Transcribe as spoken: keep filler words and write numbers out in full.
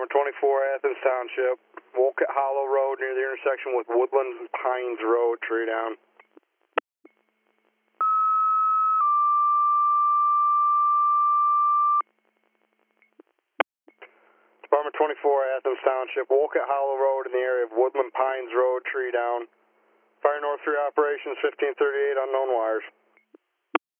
Department twenty-four, Athens Township, Wolcott Hollow Road near the intersection with Woodlands and Pines Road, tree down. Department twenty-four, Athens Township, Wolcott Hollow Road in the area of Woodland Pines Road, tree down. Fire North three operations, fifteen thirty-eight, unknown wires.